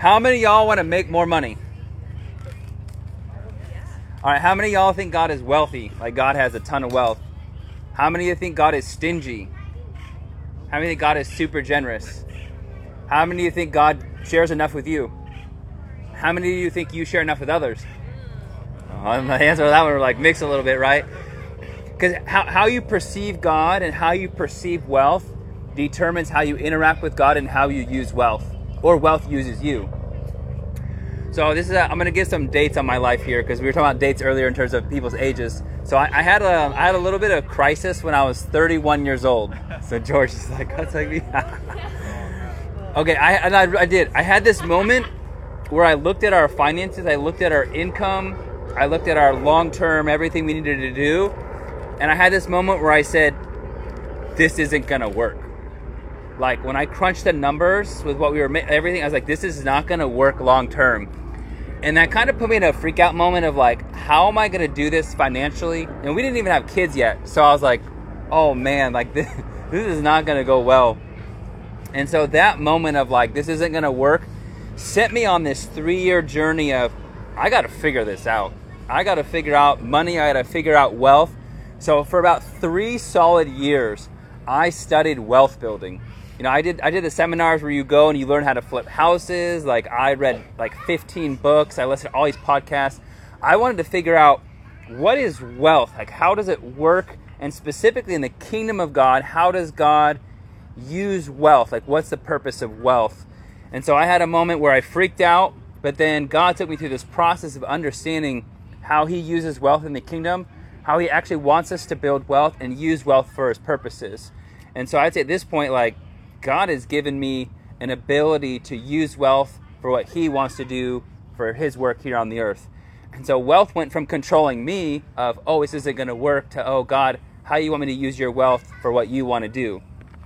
How many of y'all want to make more money? All right, how many of y'all think God is wealthy? Like God has a ton of wealth. How many of you think God is stingy? How many think God is super generous? How many of you think God shares enough with you? How many of you think you share enough with others? Oh, the answer to that one are like mixed a little bit, right? Because how you perceive God and how you perceive wealth determines how you interact with God and how you use wealth, or wealth uses you. So I'm going to give some dates on my life here, because we were talking about dates earlier in terms of people's ages. So I had a little bit of crisis when I was 31 years old. So George is like, that's like me. Okay, I did. I had this moment where I looked at our finances, I looked at our income, I looked at our long-term, everything we needed to do, and I had this moment where I said, this isn't going to work. Like when I crunched the numbers with what we were everything, I was like, this is not going to work long-term. And that kind of put me in a freak out moment of like, how am I going to do this financially? And we didn't even have kids yet. So I was like, oh man, like this is not going to go well. And so that moment of like, this isn't going to work, sent me on this 3-year journey of, I got to figure this out. I got to figure out money. I got to figure out wealth. So for about 3 solid years, I studied wealth building. You know, I did the seminars where you go and you learn how to flip houses. Like I read like 15 books. I listened to all these podcasts. I wanted to figure out, what is wealth? Like how does it work? And specifically in the kingdom of God, how does God use wealth? Like what's the purpose of wealth? And so I had a moment where I freaked out, but then God took me through this process of understanding how he uses wealth in the kingdom, how he actually wants us to build wealth and use wealth for his purposes. And so I'd say at this point, like, God has given me an ability to use wealth for what he wants to do for his work here on the earth. And so wealth went from controlling me of, oh, this isn't going to work, to, oh, God, how do you want me to use your wealth for what you want to do?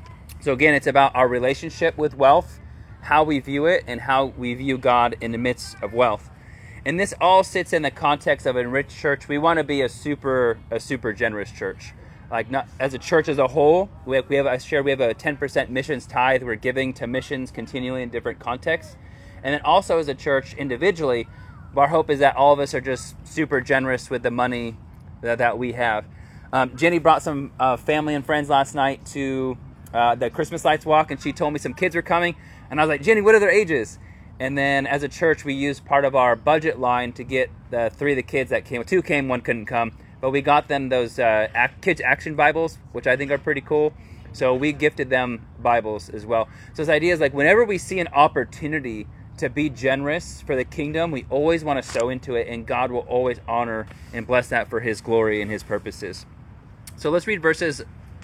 So again, it's about our relationship with wealth, how we view it, and how we view God in the midst of wealth. And this all sits in the context of a rich church. We want to be a super generous church. Like not as a church as a whole, we have a 10% missions tithe. We're giving to missions continually in different contexts. And then also as a church individually, our hope is that all of us are just super generous with the money that we have. Jenny brought some family and friends last night to the Christmas lights walk, and she told me some kids were coming. And I was like, Jenny, what are their ages? And then as a church, we used part of our budget line to get the 3 of the kids that came. 2 came, 1 couldn't come. But we got them those Kids Action Bibles, which I think are pretty cool. So we gifted them Bibles as well. So this idea is like whenever we see an opportunity to be generous for the kingdom, we always want to sow into it, and God will always honor and bless that for his glory and his purposes. So let's read verses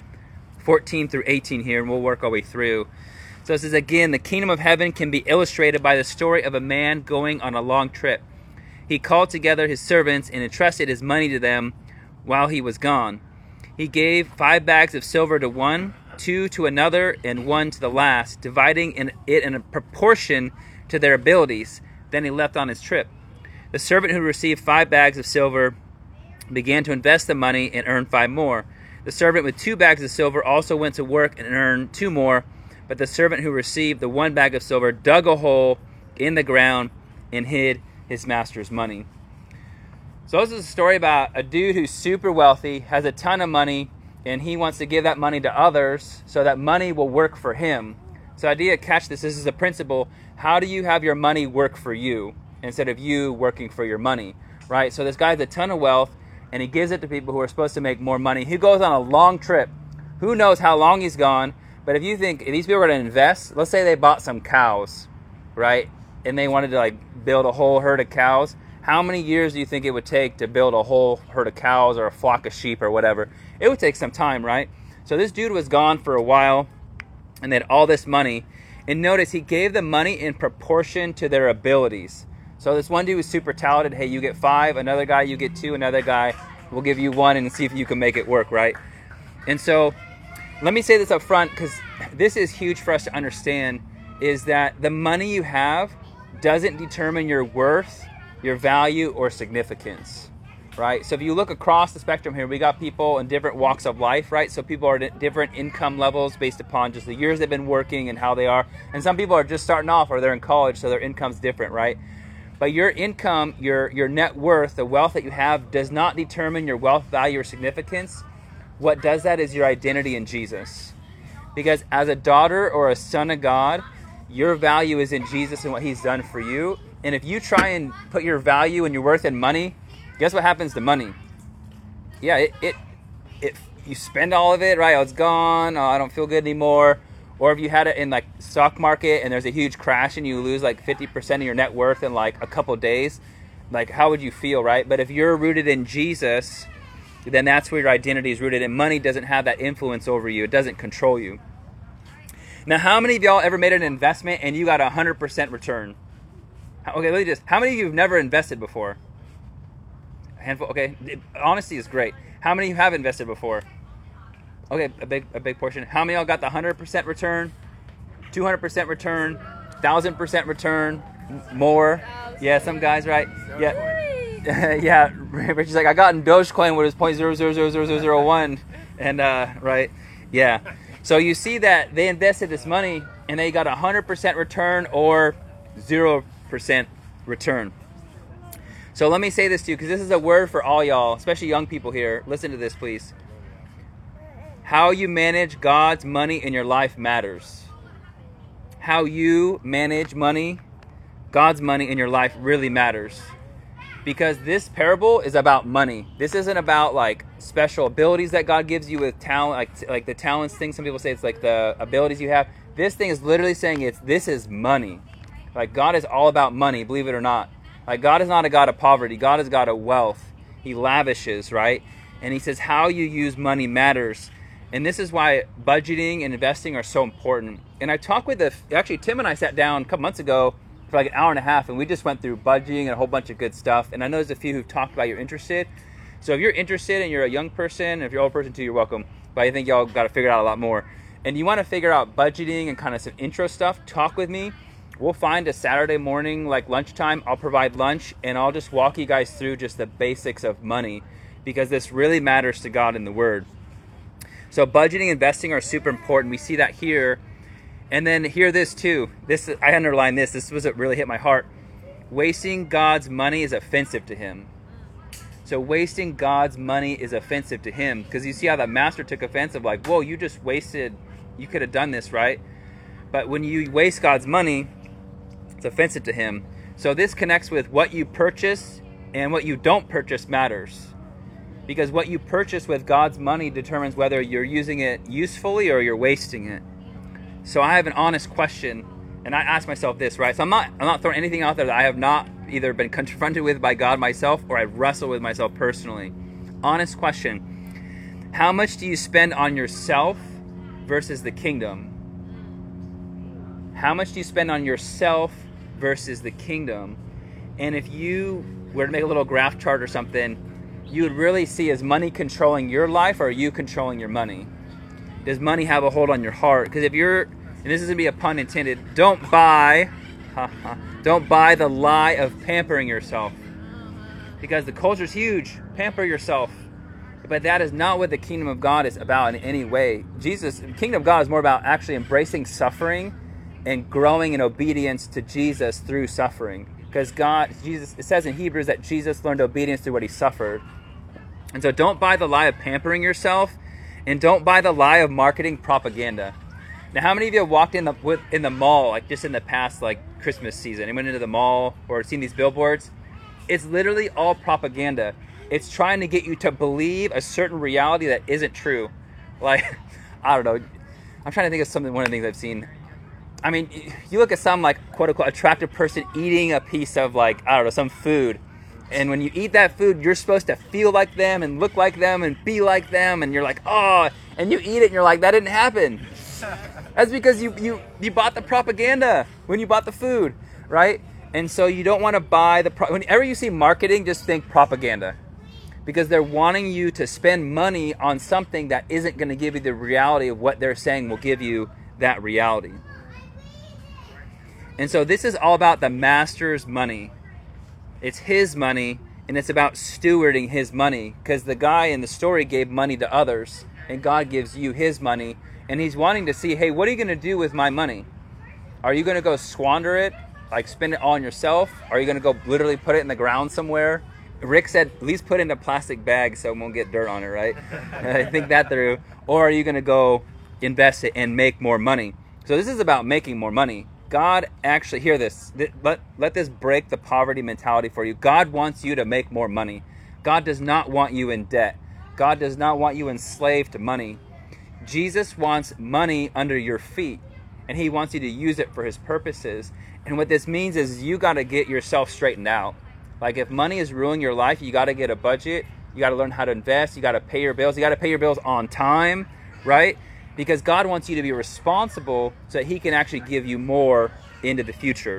14 through 18 here, and we'll work our way through. So it says, again, the kingdom of heaven can be illustrated by the story of a man going on a long trip. He called together his servants and entrusted his money to them while he was gone. He gave 5 bags of silver to one, 2 to another, and 1 to the last, dividing it in a proportion to their abilities. Then he left on his trip. The servant who received 5 bags of silver began to invest the money and earned 5 more. The servant with 2 bags of silver also went to work and earned 2 more. But the servant who received the 1 bag of silver dug a hole in the ground and hid his master's money. So this is a story about a dude who's super wealthy, has a ton of money, and he wants to give that money to others so that money will work for him. So idea, catch this is a principle. How do you have your money work for you instead of you working for your money, right? So this guy has a ton of wealth, and he gives it to people who are supposed to make more money. He goes on a long trip. Who knows how long he's gone, but if you think if these people are going to invest, let's say they bought some cows, right? And they wanted to like build a whole herd of cows. How many years do you think it would take to build a whole herd of cows or a flock of sheep or whatever? It would take some time, right? So this dude was gone for a while, and they had all this money. And notice he gave the money in proportion to their abilities. So this one dude was super talented. Hey, you get 5. Another guy, you get 2. Another guy, we'll give you 1 and see if you can make it work, right? And so let me say this up front, because this is huge for us to understand, is that the money you have doesn't determine your worth, your value, or significance. right? So if you look across the spectrum here, we got people in different walks of life, right? So people are at different income levels based upon just the years they've been working and how they are. And some people are just starting off, or they're in college, so their income's different, right? But your income, your net worth, the wealth that you have does not determine your wealth, value, or significance. What does that is your identity in Jesus. Because as a daughter or a son of God, your value is in Jesus and what he's done for you. And if you try and put your value and your worth in money, guess what happens to money? Yeah, you spend all of it, right? Oh, it's gone. Oh, I don't feel good anymore. Or if you had it in like stock market and there's a huge crash and you lose like 50% of your net worth in like a couple days, like how would you feel, right? But if you're rooted in Jesus, then that's where your identity is rooted. And money doesn't have that influence over you. It doesn't control you. Now, how many of y'all ever made an investment and you got 100% return? Okay, let me just, how many of you have never invested before? A handful, okay. Honesty is great. How many of you have invested before? Okay, a big portion. How many of y'all got the 100% return? 200% return? 1,000% return? More? Yeah, some guys, right? Yeah. Yeah, Rich is like, I got in Dogecoin when it was 0.000001. And, right? Yeah. So you see that they invested this money and they got 100% return or 0% return. So let me say this to you, because this is a word for all y'all, especially young people here. Listen to this, please. How you manage God's money in your life matters. How you manage money, God's money in your life really matters. Because this parable is about money. This isn't about like special abilities that God gives you with talent, like the talents thing. Some people say it's like the abilities you have. This thing is literally saying this is money. Like God is all about money, believe it or not. Like God is not a God of poverty. God is a God of wealth. He lavishes, right? And he says how you use money matters. And this is why budgeting and investing are so important. And I talked with actually Tim and I sat down a couple months ago for like an hour and a half, and we just went through budgeting and a whole bunch of good stuff. And I know there's a few who've talked about you're interested. So if you're interested and you're a young person, and if you're an old person too, you're welcome. But I think y'all got to figure out a lot more. And you want to figure out budgeting and kind of some intro stuff, talk with me. We'll find a Saturday morning, like lunchtime. I'll provide lunch, and I'll just walk you guys through just the basics of money, because this really matters to God in the Word. So budgeting and investing are super important. We see that here. And then hear this too. I underlined this. This was what really hit my heart. Wasting God's money is offensive to him. So wasting God's money is offensive to him. Because you see how the master took offense of like, whoa, you just wasted. You could have done this, right? But when you waste God's money, it's offensive to him. So this connects with what you purchase and what you don't purchase matters. Because what you purchase with God's money determines whether you're using it usefully or you're wasting it. So I have an honest question, and I ask myself this, right? So I'm not throwing anything out there that I have not either been confronted with by God myself or I've wrestled with myself personally. Honest question. How much do you spend on yourself versus the kingdom? How much do you spend on yourself versus the kingdom? And if you were to make a little graph chart or something, you would really see, is money controlling your life or are you controlling your money? Does money have a hold on your heart? Because if you're, and this is going to be a pun intended, don't buy the lie of pampering yourself. Because the culture's huge. Pamper yourself. But that is not what the kingdom of God is about in any way. The kingdom of God is more about actually embracing suffering and growing in obedience to Jesus through suffering. Because it says in Hebrews that Jesus learned obedience through what he suffered. And so don't buy the lie of pampering yourself, and don't buy the lie of marketing propaganda. Now, how many of you have walked in the mall, like just in the past, like Christmas season? Anyone into the mall or seen these billboards? It's literally all propaganda. It's trying to get you to believe a certain reality that isn't true. Like, I don't know. I'm trying to think of one of the things I've seen. I mean, you look at some like quote unquote attractive person eating a piece of like, I don't know, some food. And when you eat that food, you're supposed to feel like them and look like them and be like them. And you're like, oh, and you eat it and you're like, that didn't happen. That's because you bought the propaganda when you bought the food, right? And so you don't want to buy whenever you see marketing, just think propaganda. Because they're wanting you to spend money on something that isn't going to give you the reality of what they're saying will give you that reality. And so this is all about the master's money. It's his money, And it's about stewarding his money, because the guy in the story gave money to others, and God gives you his money, and he's wanting to see, hey, what are you going to do with my money? Are you going to go squander it, like spend it all on yourself? Are you going to go literally put it in the ground somewhere? Rick said, at least put it in a plastic bag so it won't get dirt on it, right? I think that through. Or are you going to go invest it and make more money? So this is about making more money. God actually, hear this, let this break the poverty mentality for you. God wants you to make more money. God does not want you in debt. God does not want you enslaved to money. Jesus wants money under your feet, and he wants you to use it for his purposes. And what this means is you got to get yourself straightened out. Like if money is ruining your life, you got to get a budget. You got to learn how to invest. You got to pay your bills. You got to pay your bills on time, right? Because God wants you to be responsible so that he can actually give you more into the future.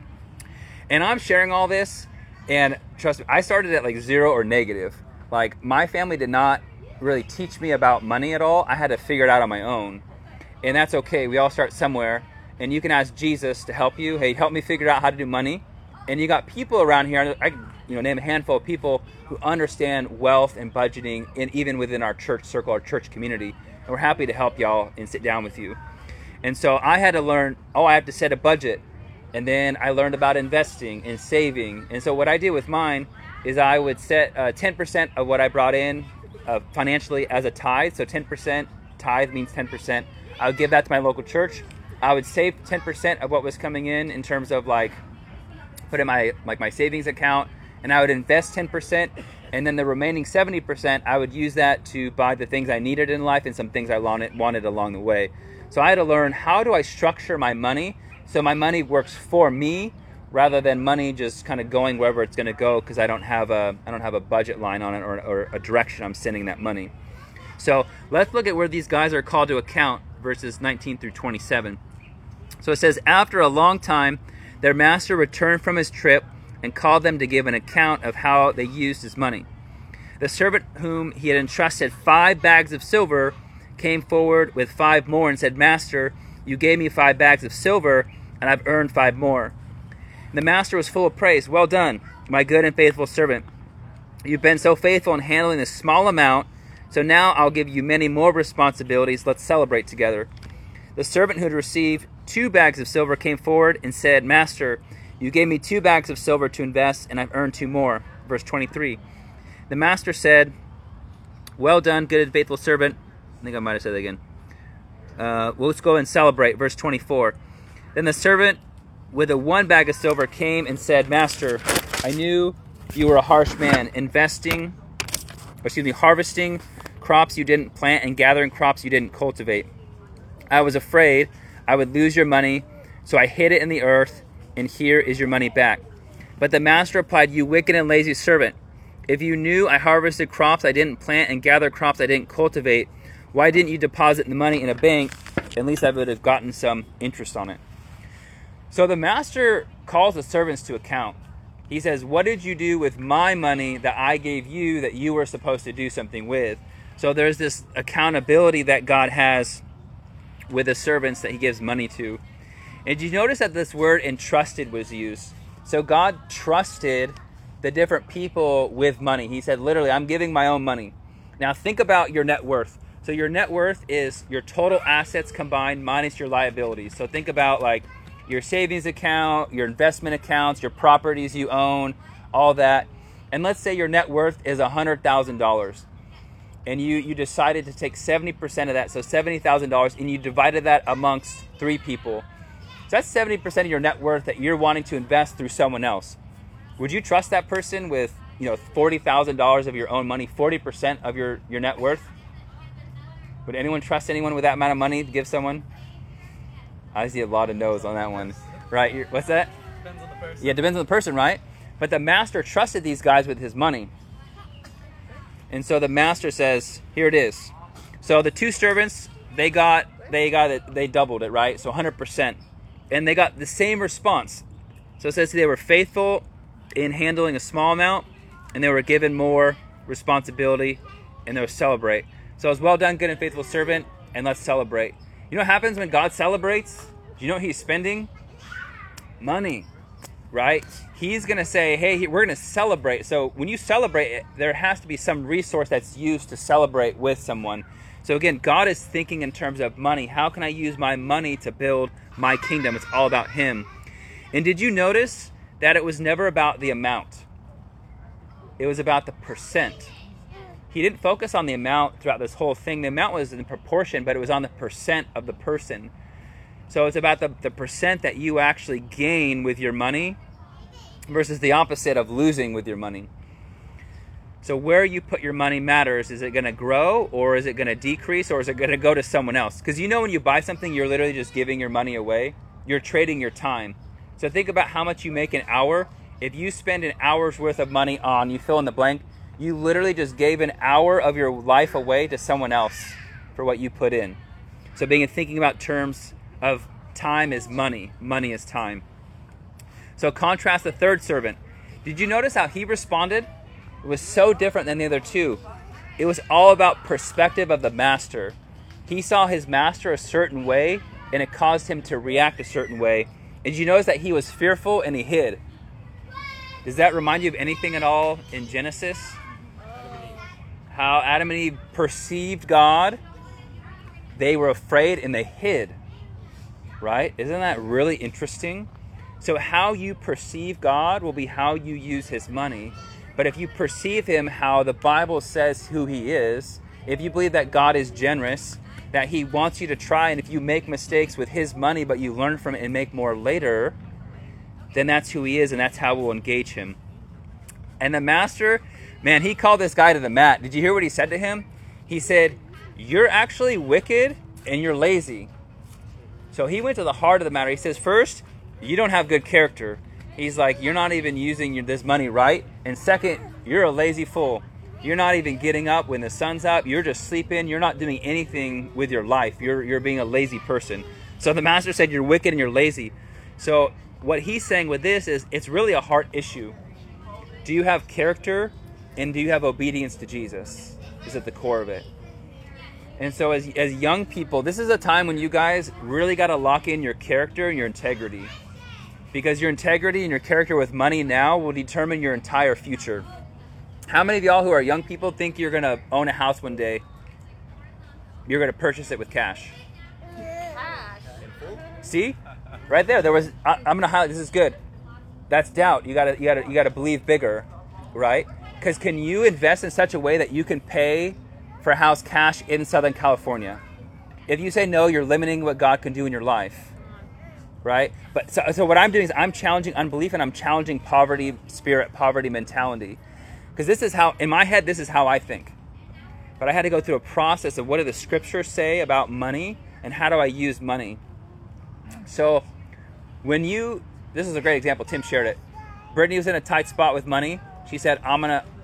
And I'm sharing all this, and trust me, I started at like 0 or negative. Like my family did not really teach me about money at all. I had to figure it out on my own. And that's okay. We all start somewhere. And you can ask Jesus to help you. Hey, help me figure out how to do money. And you got people around here, I name a handful of people who understand wealth and budgeting, and even within our church circle, our church community. And we're happy to help y'all and sit down with you. And so I had to learn, I have to set a budget. And then I learned about investing and saving. And so what I did with mine is I would set 10% of what I brought in financially as a tithe. So 10% tithe means 10%. I would give that to my local church. I would save 10% of what was coming in terms of like put in my savings account, and I would invest 10%, and then the remaining 70% I would use that to buy the things I needed in life and some things I wanted along the way. So I had to learn, how do I structure my money so my money works for me rather than money just kind of going wherever it's going to go, because I don't have a budget line on it or a direction I'm sending that money. So let's look at where these guys are called to account, verses 19 through 27. So it says, after a long time, their master returned from his trip and called them to give an account of how they used his money. The servant whom he had entrusted 5 bags of silver came forward with 5 more and said, Master, you gave me 5 bags of silver, and I've earned 5 more. And the master was full of praise. Well done, my good and faithful servant. You've been so faithful in handling this small amount, so now I'll give you many more responsibilities. Let's celebrate together. The servant who had received 2 bags of silver came forward and said, Master, you gave me 2 bags of silver to invest, and I've earned 2 more. Verse 23. The master said, well done, good and faithful servant. I think I might have said that again. Let's go and celebrate. Verse 24. Then the servant with the 1 bag of silver came and said, Master, I knew you were a harsh man, harvesting crops you didn't plant and gathering crops you didn't cultivate. I was afraid I would lose your money, so I hid it in the earth, and here is your money back. But the master replied, you wicked and lazy servant. If you knew I harvested crops I didn't plant and gathered crops I didn't cultivate, why didn't you deposit the money in a bank? At least I would have gotten some interest on it. So the master calls the servants to account. He says, what did you do with my money that I gave you that you were supposed to do something with? So there's this accountability that God has with the servants that he gives money to. And did you notice that this word entrusted was used? So God trusted the different people with money. He said, literally, I'm giving my own money. Now think about your net worth. So your net worth is your total assets combined minus your liabilities. So think about like your savings account, your investment accounts, your properties you own, all that. And let's say your net worth is $100,000. And you decided to take 70% of that, so $70,000, and you divided that amongst 3 people. So that's 70% of your net worth that you're wanting to invest through someone else. Would you trust that person with $40,000 of your own money, 40% of your net worth? Would anyone trust anyone with that amount of money to give someone? I see a lot of no's on that one. Right? What's that? Depends on the person. Yeah, it depends on the person, right? But the master trusted these guys with his money. And so the master says, here it is. So the 2 servants, they got it, they doubled it, right? So 100%. And they got the same response. So it says they were faithful in handling a small amount, and they were given more responsibility, and they were celebrate. So it's well done, good and faithful servant, and let's celebrate. You know what happens when God celebrates? Do you know what he's spending? Money, right? He's going to say, hey, we're going to celebrate. So when you celebrate, there has to be some resource that's used to celebrate with someone. So again, God is thinking in terms of money. How can I use my money to build my kingdom? It's all about him. And did you notice that it was never about the amount? It was about the percent. He didn't focus on the amount throughout this whole thing. The amount was in proportion, but it was on the percent of the person. So it's about the percent that you actually gain with your money versus the opposite of losing with your money. So where you put your money matters. Is it going to grow, or is it going to decrease, or is it going to go to someone else? Because you know when you buy something, you're literally just giving your money away. You're trading your time. So think about how much you make an hour. If you spend an hour's worth of money on, you fill in the blank, you literally just gave an hour of your life away to someone else for what you put in. So thinking about terms of time is money. Money is time. So contrast the third servant. Did you notice how he responded? It was so different than the other two. It was all about perspective of the master. He saw his master a certain way, and it caused him to react a certain way. And did you notice that he was fearful and he hid? Does that remind you of anything at all in Genesis? How Adam and Eve perceived God, they were afraid and they hid. Right? Isn't that really interesting? So how you perceive God will be how you use his money. But if you perceive him how the Bible says who he is, if you believe that God is generous, that he wants you to try, and if you make mistakes with his money but you learn from it and make more later, then that's who he is, and that's how we'll engage him. And the master, man, he called this guy to the mat. Did you hear what he said to him? He said, you're actually wicked and you're lazy. So he went to the heart of the matter. He says, first, you don't have good character. He's like, you're not even using this money right. And second, you're a lazy fool. You're not even getting up when the sun's up. You're just sleeping. You're not doing anything with your life. You're being a lazy person. So the master said, you're wicked and you're lazy. So what he's saying with this is it's really a heart issue. Do you have character, and do you have obedience to Jesus? Is at the core of it. And so as young people, this is a time when you guys really got to lock in your character and your integrity. Because your integrity and your character with money now will determine your entire future. How many of y'all who are young people think you're going to own a house one day? You're going to purchase it with cash. See? Right there. I'm going to highlight, this is good. That's doubt. You got to believe bigger, right? Cuz can you invest in such a way that you can pay for a house cash in Southern California? If you say no, you're limiting what God can do in your life. Right? But so what I'm doing is I'm challenging unbelief, and I'm challenging poverty spirit, poverty mentality. Because this is how, in my head, this is how I think. But I had to go through a process of what do the scriptures say about money, and how do I use money. So this is a great example, Tim shared it. Brittany was in a tight spot with money. She said, I'm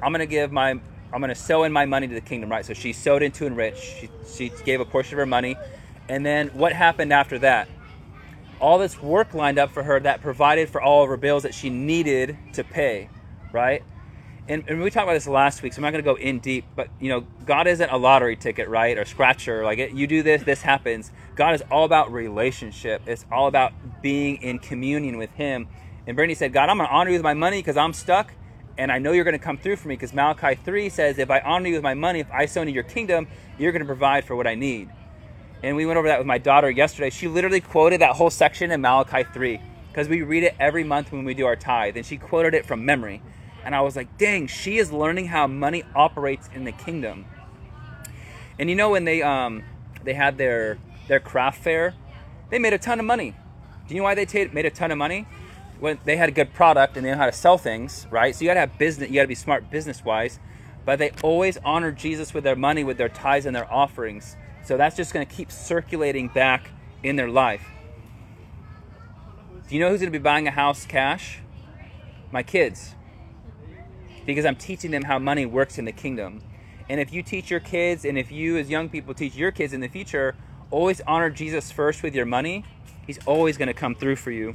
gonna sow in my money to the kingdom, right? So she sowed into Enrich. She gave a portion of her money. And then what happened after that? All this work lined up for her that provided for all of her bills that she needed to pay, right? And we talked about this last week, so I'm not going to go in deep, but God isn't a lottery ticket, right? Or scratcher, you do this happens. God is all about relationship. It's all about being in communion with him. And Brittany said, God, I'm going to honor you with my money because I'm stuck, and I know you're going to come through for me, because Malachi 3 says, if I honor you with my money, if I sow into your kingdom, you're going to provide for what I need. And we went over that with my daughter yesterday. She literally quoted that whole section in Malachi 3, because we read it every month when we do our tithe, and she quoted it from memory. And I was like, dang, she is learning how money operates in the kingdom. And when they had their craft fair, they made a ton of money. Do you know why they made a ton of money? When they had a good product and they know how to sell things, right? So you got to have business, you got to be smart business-wise. But they always honored Jesus with their money, with their tithes and their offerings. So that's just going to keep circulating back in their life. Do you know who's going to be buying a house cash? My kids. Because I'm teaching them how money works in the kingdom. And if you teach your kids, and if you as young people teach your kids in the future, always honor Jesus first with your money, he's always going to come through for you.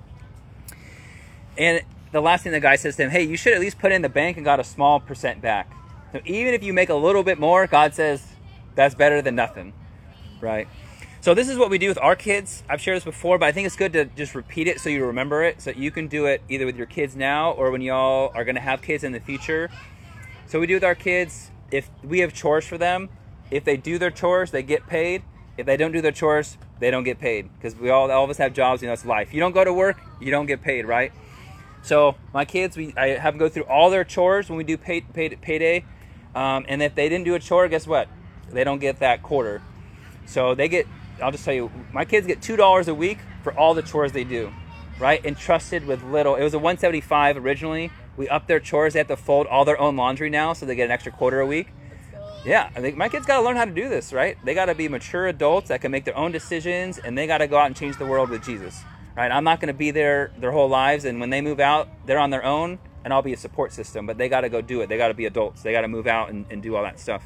And the last thing the guy says to him, hey, you should at least put in the bank and got a small percent back. So even if you make a little bit more, God says, that's better than nothing, right? So this is what we do with our kids. I've shared this before, but I think it's good to just repeat it so you remember it, so that you can do it either with your kids now or when y'all are going to have kids in the future. So we do with our kids, if we have chores for them, if they do their chores, they get paid. If they don't do their chores, they don't get paid, because all of us have jobs, it's life. You don't go to work, you don't get paid, right? So my kids, I have them go through all their chores when we do payday, and if they didn't do a chore, guess what? They don't get that quarter. So they get, I'll just tell you, my kids get $2 a week for all the chores they do, right? Entrusted with little. It was a $175 originally. We upped their chores. They have to fold all their own laundry now, so they get an extra quarter a week. Yeah, I think my kids got to learn how to do this, right? They got to be mature adults that can make their own decisions, and they got to go out and change the world with Jesus, right? I'm not going to be there their whole lives, and when they move out, they're on their own, and I'll be a support system, but they got to go do it. They got to be adults. They got to move out and do all that stuff.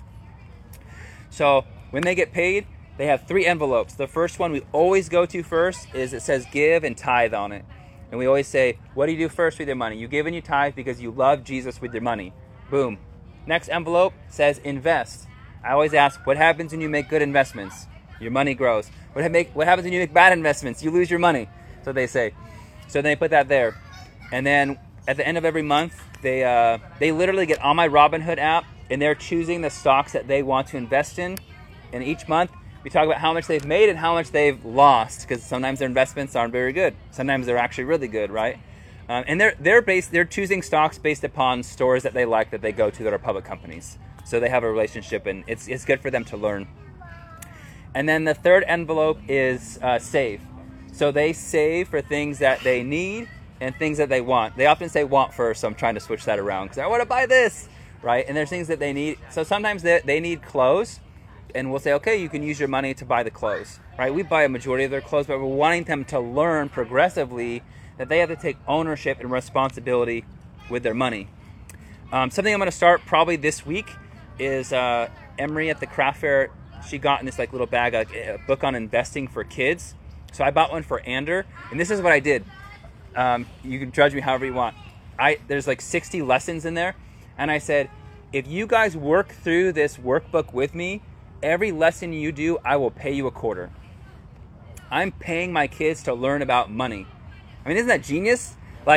So when they get paid, they have 3 envelopes. The first one we always go to first is it says give and tithe on it. And we always say, what do you do first with your money? You give and you tithe because you love Jesus with your money. Boom. Next envelope says invest. I always ask, what happens when you make good investments? Your money grows. What happens when you make bad investments? You lose your money. So they say. So they put that there. And then at the end of every month, they literally get on my Robinhood app, and they're choosing the stocks that they want to invest in. And each month, we talk about how much they've made and how much they've lost, because sometimes their investments aren't very good. Sometimes they're actually really good, right? And they're choosing stocks based upon stores that they like, that they go to, that are public companies. So they have a relationship, and it's good for them to learn. And then the third envelope is save. So they save for things that they need and things that they want. They often say want first, so I'm trying to switch that around, because I want to buy this, right? And there's things that they need. So sometimes they need clothes, and we'll say, okay, you can use your money to buy the clothes, right? We buy a majority of their clothes, but we're wanting them to learn progressively that they have to take ownership and responsibility with their money. Something I'm going to start probably this week is Emery at the craft fair. She got in this little bag, a book on investing for kids. So I bought one for Ander, and this is what I did. You can judge me however you want. There's 60 lessons in there, and I said, if you guys work through this workbook with me, every lesson you do, I will pay you a quarter. I'm paying my kids to learn about money. I mean, isn't that genius?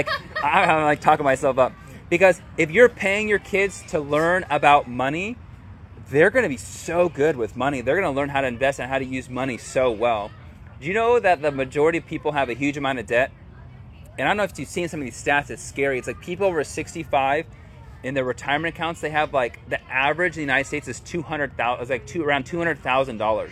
I'm talking myself up. Because if you're paying your kids to learn about money, they're going to be so good with money. They're going to learn how to invest and how to use money so well. Do you know that the majority of people have a huge amount of debt? And I don't know if you've seen some of these stats. It's scary. It's people over 65 in their retirement accounts. They have the average in the United States is $200,000. It's around $200,000.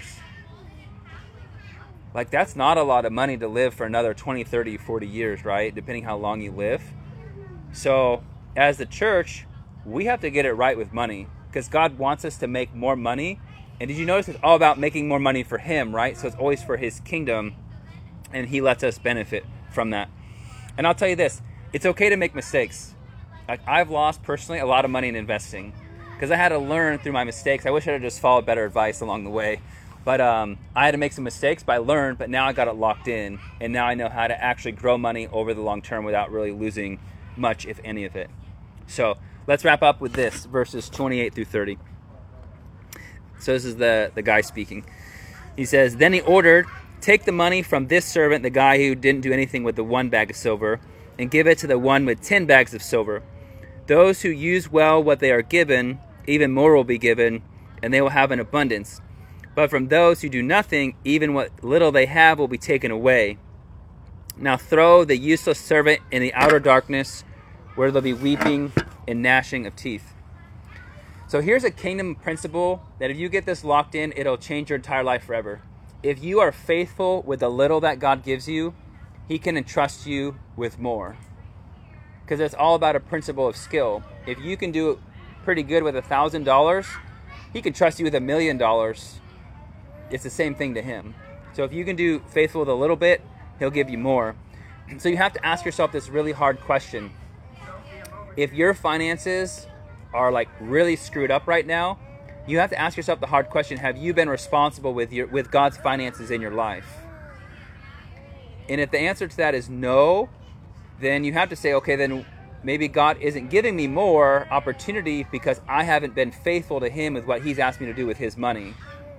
That's not a lot of money to live for another 20, 30, 40 years, right? Depending how long you live. So as the church, we have to get it right with money, because God wants us to make more money. And did you notice it's all about making more money for Him, right? So it's always for His kingdom, and He lets us benefit from that. And I'll tell you this, it's okay to make mistakes. I've lost personally a lot of money in investing because I had to learn through my mistakes. I wish I had just followed better advice along the way. But I had to make some mistakes, but I learned, but now I got it locked in. And now I know how to actually grow money over the long term without really losing much, if any of it. So let's wrap up with this, verses 28 through 30. So this is the guy speaking. He says, then he ordered, take the money from this servant, the guy who didn't do anything with the 1 bag of silver, and give it to the one with 10 bags of silver. Those who use well what they are given, even more will be given, and they will have an abundance. But from those who do nothing, even what little they have will be taken away. Now throw the useless servant in the outer darkness, where there'll be weeping and gnashing of teeth. So here's a kingdom principle that if you get this locked in, it'll change your entire life forever. If you are faithful with the little that God gives you, He can entrust you with more. Because it's all about a principle of skill. If you can do pretty good with $1,000, He can trust you with $1 million. It's the same thing to Him. So if you can do faithful with a little bit, He'll give you more. So you have to ask yourself this really hard question. If your finances are really screwed up right now, you have to ask yourself the hard question, have you been responsible with God's finances in your life? And if the answer to that is no, then you have to say, okay, then maybe God isn't giving me more opportunity because I haven't been faithful to Him with what He's asked me to do with His money.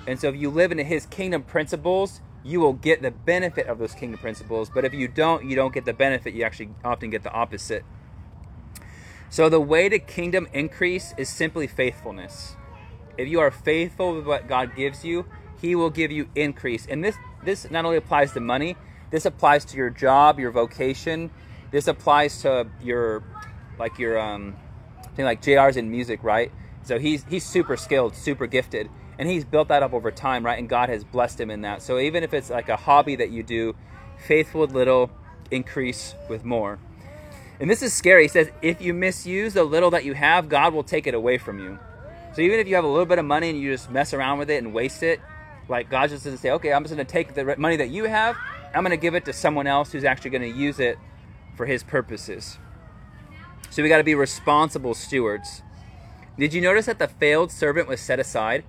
And so if you live into his kingdom principles, you will get the benefit of those kingdom principles. But if you don't get the benefit. You actually often get the opposite. So the way to kingdom increase is simply faithfulness. If you are faithful with what God gives you, he will give you increase. And this not only applies to money, this applies to your job, your vocation. This applies to your thing like JR's in music, right? So he's super skilled, super gifted, and he's built that up over time, right? And God has blessed him in that. So even if it's like a hobby that you do, faithful with little, increase with more. And this is scary. He says, if you misuse the little that you have, God will take it away from you. So even if you have a little bit of money and you just mess around with it and waste it, like God just doesn't say, okay, I'm just going to take the money that you have, I'm going to give it to someone else who's actually going to use it for his purposes. So we got to be responsible stewards. Did you notice that the failed servant was set aside?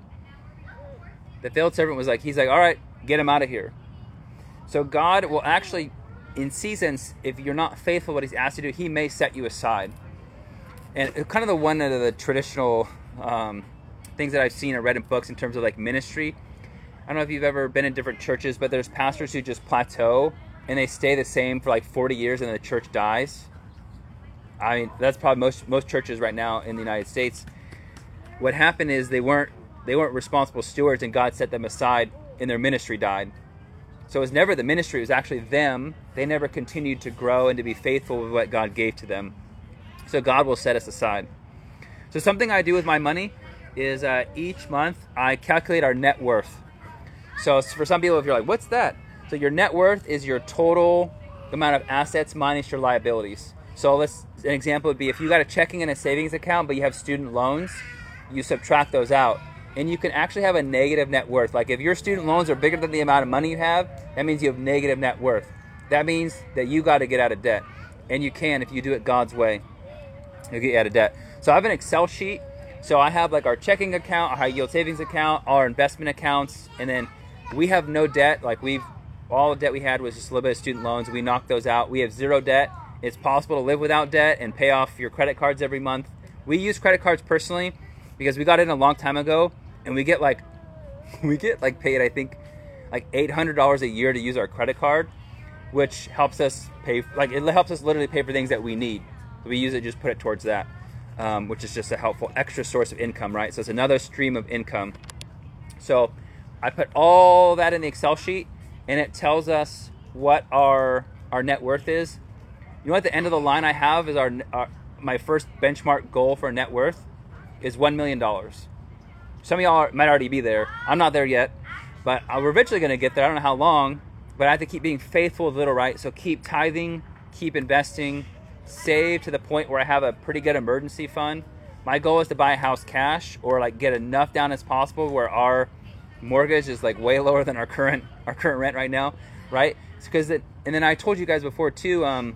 The failed servant was he's like, all right, get him out of here. So God will actually, in seasons, if you're not faithful what he's asked you to do, he may set you aside. And kind of the one of the traditional things that I've seen or read in books in terms of like ministry. I don't know if you've ever been in different churches, but there's pastors who just plateau and they stay the same for like 40 years and the church dies. I mean, that's probably most churches right now in the United States. What happened is they weren't responsible stewards, and God set them aside and their ministry died. So it was never the ministry, it was actually them. They never continued to grow and to be faithful with what God gave to them. So God will set us aside. So something I do with my money is each month I calculate our net worth. So for some people, if you're like, what's that? So your net worth is your total amount of assets minus your liabilities. So an example would be if you got a checking and a savings account, but you have student loans, you subtract those out. And you can actually have a negative net worth. Like if your student loans are bigger than the amount of money you have, that means you have negative net worth. That means that you got to get out of debt. And you can if you do it God's way. You'll get out of debt. So I have an Excel sheet. So I have like our checking account, our high yield savings account, our investment accounts, and then we have no debt. Like all the debt we had was just a little bit of student loans. We knocked those out. We have zero debt. It's possible to live without debt and pay off your credit cards every month. We use credit cards personally because we got in a long time ago, and we get paid, I think, like $800 a year to use our credit card, which helps us it helps us literally pay for things that we need. We use it, just put it towards that, which is just a helpful extra source of income, right? So it's another stream of income. So I put all that in the Excel sheet, and it tells us what our net worth is. You know, at the end of the line I have is my first benchmark goal for net worth is $1 million. Some of y'all might already be there. I'm not there yet, but we're eventually going to get there. I don't know how long, but I have to keep being faithful with little, right? So keep tithing, keep investing, save to the point where I have a pretty good emergency fund. My goal is to buy a house cash or like get enough down as possible where our mortgage is like way lower than our current rent right now, right? It's because and then I told you guys before too.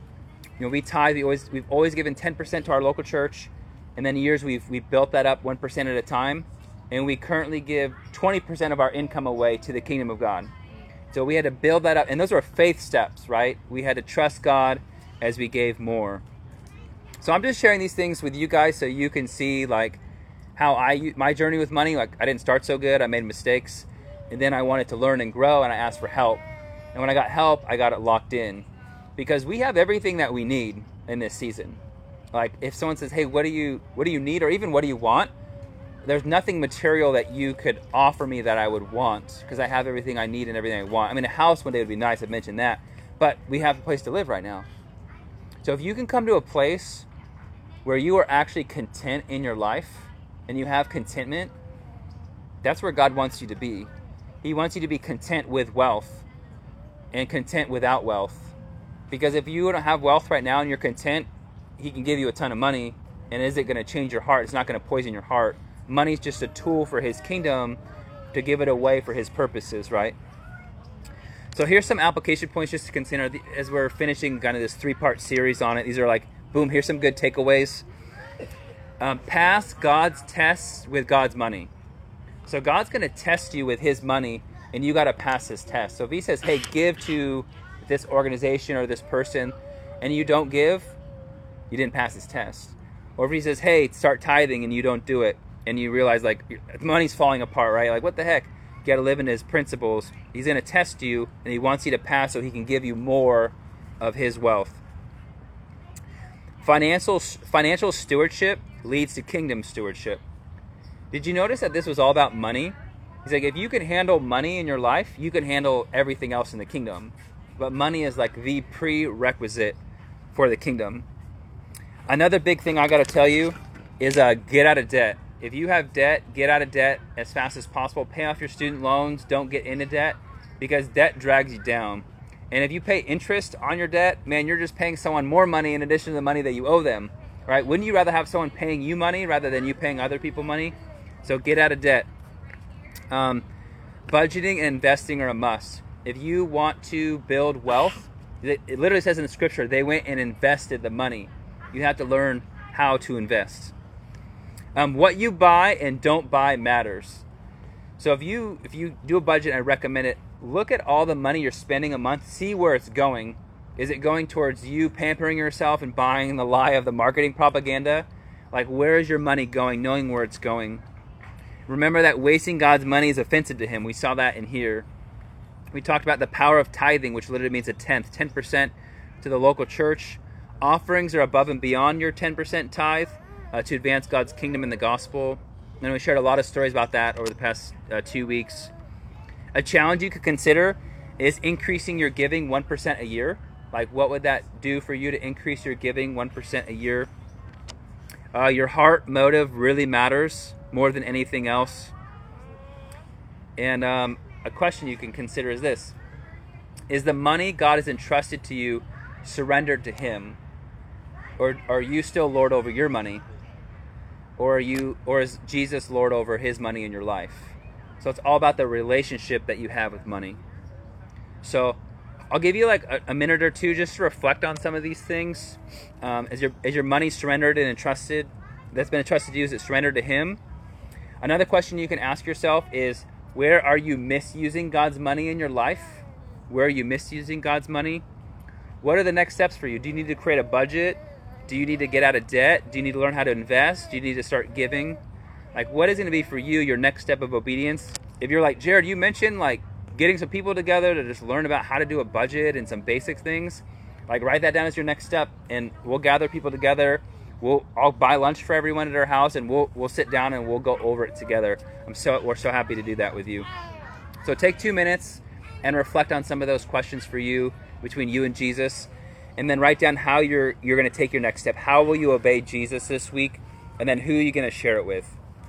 We tithe. We've always given 10% to our local church, and then years we've built that up 1% at a time, and we currently give 20% of our income away to the kingdom of God. So we had to build that up, and those were faith steps, right? We had to trust God as we gave more. So I'm just sharing these things with you guys so you can see like how my journey with money. Like I didn't start so good. I made mistakes, and then I wanted to learn and grow, and I asked for help. And when I got help, I got it locked in. Because we have everything that we need in this season. Like if someone says, hey, what do you need, or even what do you want? There's nothing material that you could offer me that I would want, because I have everything I need and everything I want. I mean, a house one day would be nice, I've mentioned that. But we have a place to live right now. So if you can come to a place where you are actually content in your life and you have contentment, that's where God wants you to be. He wants you to be content with wealth and content without wealth. Because if you don't have wealth right now and you're content, he can give you a ton of money, and is it going to change your heart? It's not going to poison your heart. Money's just a tool for his kingdom to give it away for his purposes, right? So here's some application points just to consider as we're finishing kind of this 3-part series on it. These are like, boom, here's some good takeaways. Pass God's tests with God's money. So God's going to test you with his money, and you got to pass his test. So if he says, hey, give to this organization or this person, and you don't give, you didn't pass his test. Or if he says, hey, start tithing, and you don't do it, and you realize like money's falling apart, right? Like what the heck? You got to live in his principles. He's going to test you, and he wants you to pass so he can give you more of his wealth. Financial stewardship leads to kingdom stewardship. Did you notice that this was all about money? He's like, if you can handle money in your life, you can handle everything else in the kingdom. But money is like the prerequisite for the kingdom. Another big thing I got to tell you is get out of debt. If you have debt, get out of debt as fast as possible. Pay off your student loans. Don't get into debt, because debt drags you down. And if you pay interest on your debt, man, you're just paying someone more money in addition to the money that you owe them, right? Wouldn't you rather have someone paying you money rather than you paying other people money? So get out of debt. Budgeting and investing are a must. If you want to build wealth, it literally says in the scripture, they went and invested the money. You have to learn how to invest. What you buy and don't buy matters. So if you do a budget, I recommend it. Look at all the money you're spending a month. See where it's going. Is it going towards you pampering yourself and buying the lie of the marketing propaganda? Like, where is your money going? Knowing where it's going. Remember that wasting God's money is offensive to him. We saw that in here. We talked about the power of tithing, which literally means a tenth, 10% to the local church. Offerings are above and beyond your 10% tithe to advance God's kingdom and the gospel. And we shared a lot of stories about that over the past 2 weeks. A challenge you could consider is increasing your giving 1% a year. Like, what would that do for you to increase your giving 1% a year? Your heart motive really matters more than anything else. And a question you can consider is this. Is the money God has entrusted to you surrendered to him? Or are you still Lord over your money? Or is Jesus Lord over his money in your life? So it's all about the relationship that you have with money. So I'll give you like a minute or two just to reflect on some of these things. Is your money surrendered and entrusted? That's been entrusted to you, is it surrendered to him? Another question you can ask yourself is, where are you misusing God's money in your life? Where are you misusing God's money? What are the next steps for you? Do you need to create a budget? Do you need to get out of debt? Do you need to learn how to invest? Do you need to start giving? Like, what is going to be for you your next step of obedience? If you're like, Jared, you mentioned like getting some people together to just learn about how to do a budget and some basic things, like write that down as your next step, and we'll gather people together. I'll buy lunch for everyone at our house, and we'll sit down and we'll go over it together. We're so happy to do that with you. So take 2 minutes and reflect on some of those questions for you, between you and Jesus, and then write down how you're going to take your next step. How will you obey Jesus this week? And then who are you going to share it with?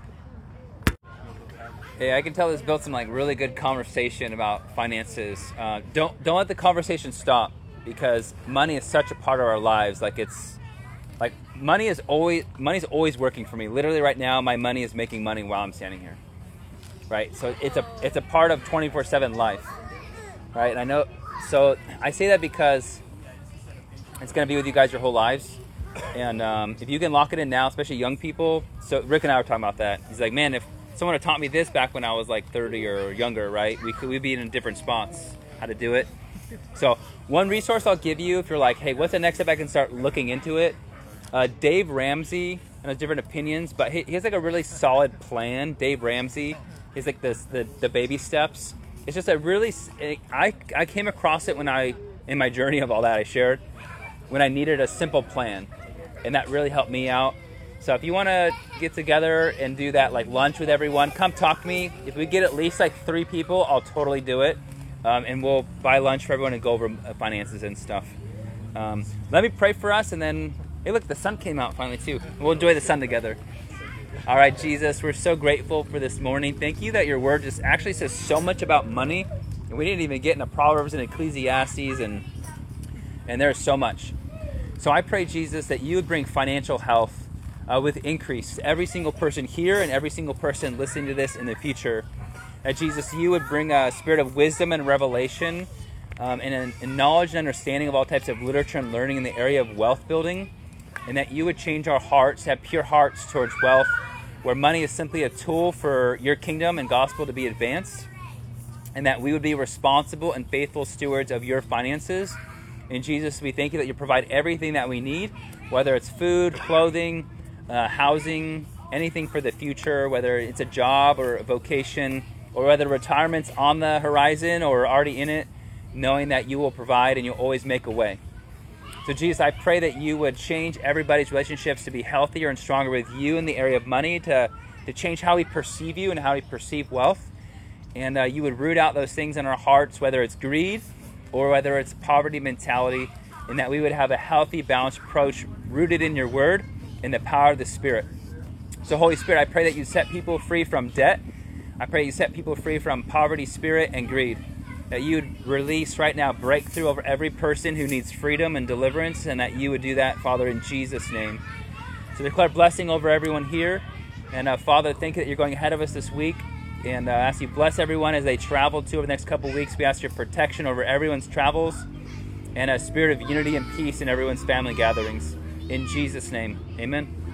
Hey, I can tell this built some like really good conversation about finances. Don't let the conversation stop, because money is such a part of our lives. Like money's always working for me. Literally right now, my money is making money while I'm standing here. Right? So it's a part of 24/7 life. Right? And I know, so I say that because it's going to be with you guys your whole lives. And if you can lock it in now, especially young people. So Rick and I were talking about that. He's like, man, if someone had taught me this back when I was like 30 or younger, right? We'd be in different spots, how to do it. So one resource I'll give you if you're like, hey, what's the next step I can start looking into it? Dave Ramsey, and has different opinions, but he has like a really solid plan. Dave Ramsey, he's like the baby steps. It's just a really, I came across it in my journey of all that I shared, when I needed a simple plan, and that really helped me out. So if you want to get together and do that like lunch with everyone, come talk to me. If we get at least like 3 people, I'll totally do it. And we'll buy lunch for everyone and go over finances and stuff. Let me pray for us, and then, hey look, the sun came out finally too. We'll enjoy the sun together. All right, Jesus, we're so grateful for this morning. Thank you that your word just actually says so much about money. And we didn't even get into Proverbs and Ecclesiastes, and there's so much. So I pray, Jesus, that you would bring financial health with increase to every single person here and every single person listening to this in the future. That, Jesus, you would bring a spirit of wisdom and revelation and knowledge and understanding of all types of literature and learning in the area of wealth building, and that you would change our hearts, have pure hearts towards wealth, where money is simply a tool for your kingdom and gospel to be advanced, and that we would be responsible and faithful stewards of your finances. And Jesus, we thank you that you provide everything that we need, whether it's food, clothing, housing, anything for the future, whether it's a job or a vocation, or whether retirement's on the horizon or already in it, knowing that you will provide and you'll always make a way. So Jesus, I pray that you would change everybody's relationships to be healthier and stronger with you in the area of money, to change how we perceive you and how we perceive wealth. And you would root out those things in our hearts, whether it's greed or whether it's poverty mentality, and that we would have a healthy, balanced approach rooted in your word and the power of the Spirit. So Holy Spirit, I pray that you set people free from debt. I pray you set people free from poverty, spirit, and greed. That you would release right now breakthrough over every person who needs freedom and deliverance, and that you would do that, Father, in Jesus' name. So declare blessing over everyone here. And Father, thank you that you're going ahead of us this week. And ask you bless everyone as they travel to over the next couple of weeks. We ask your protection over everyone's travels and a spirit of unity and peace in everyone's family gatherings. In Jesus' name, amen.